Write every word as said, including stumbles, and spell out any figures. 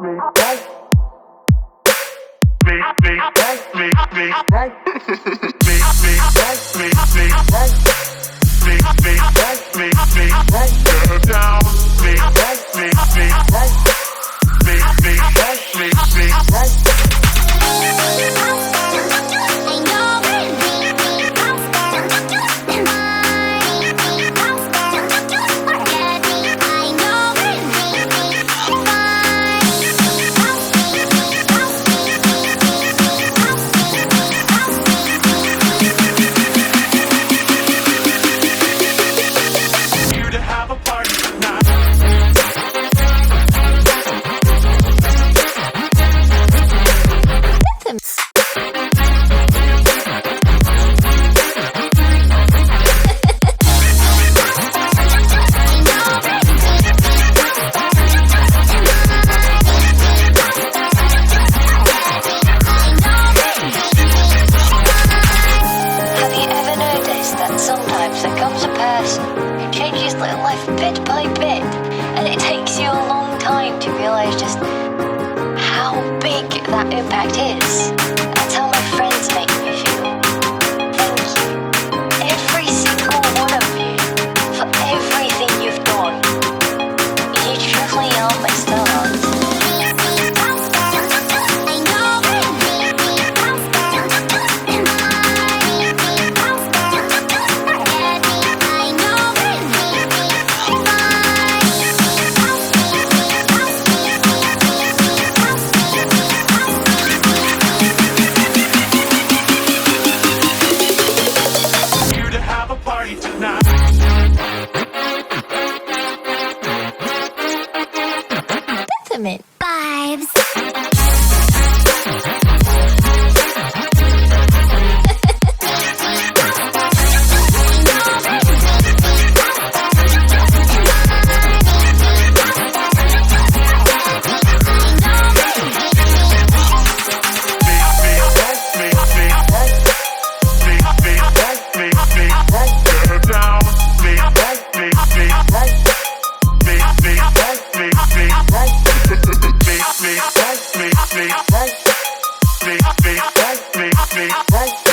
Sometimes there comes a person who changes their life bit by bit, and it takes you a long time to realise just how big that impact is. That's how my friends make me feel. Thank you, every single one of you, for everything you've done. You truly are my stars. Vibes. Right.